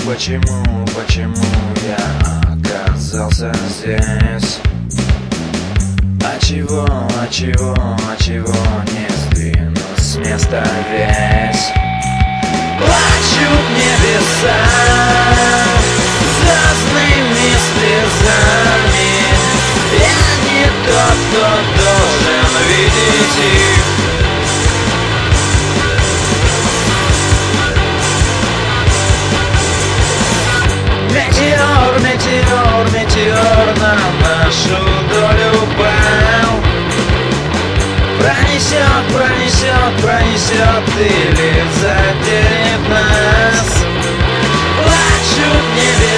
Почему я оказался здесь? Чего не сдвинусь с места весь? Плачут небеса звездными слезами. Я не тот, кто должен видеть их. Метеор на нашу долю пал. Пронесет или заденет нас. Плачут небеса